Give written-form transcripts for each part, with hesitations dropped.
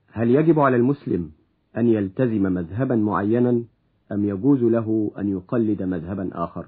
هل يجب على المسلم أن يلتزم مذهبا معينا أم يجوز له أن يقلد مذهبا آخر؟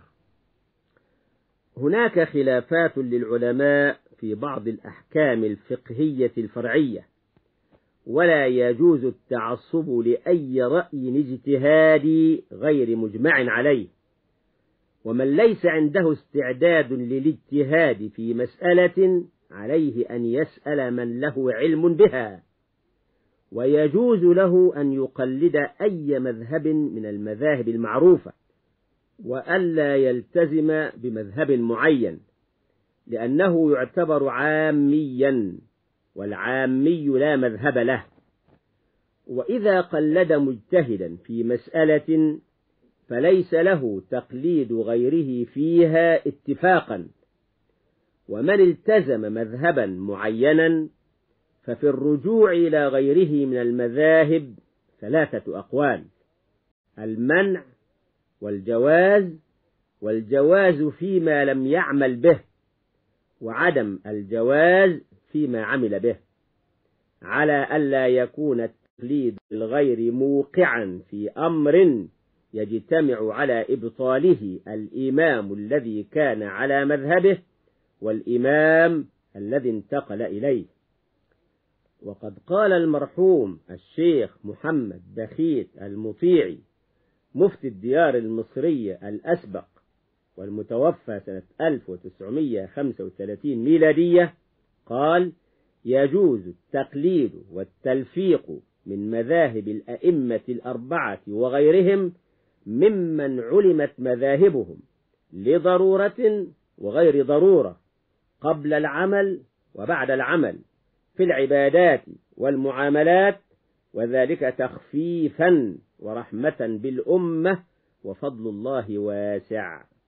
هناك خلافات للعلماء في بعض الأحكام الفقهية الفرعية، ولا يجوز التعصب لأي رأي اجتهادي غير مجمع عليه. ومن ليس عنده استعداد للاجتهاد في مسألة عليه أن يسأل من له علم بها، ويجوز له أن يقلد أي مذهب من المذاهب المعروفة، وألا يلتزم بمذهب معين، لأنه يعتبر عاميا، والعامي لا مذهب له. وإذا قلد مجتهدا في مسألة فليس له تقليد غيره فيها اتفاقا. ومن التزم مذهبا معينا ففي الرجوع إلى غيره من المذاهب 3 أقوال: المنع، والجواز فيما لم يعمل به، وعدم الجواز فيما عمل به، على ألا يكون التقليد الغير موقعا في أمر يجتمع على إبطاله الإمام الذي كان على مذهبه والإمام الذي انتقل إليه. وقد قال المرحوم الشيخ محمد بخيت المطيعي مفتي الديار المصرية الأسبق والمتوفى سنة 1935 ميلادية، قال: يجوز التقليد والتلفيق من مذاهب الأئمة 4 وغيرهم ممن علمت مذاهبهم لضرورة وغير ضرورة، قبل العمل وبعد العمل، في العبادات والمعاملات، وذلك تخفيفا ورحمة بالأمة، وفضل الله واسع.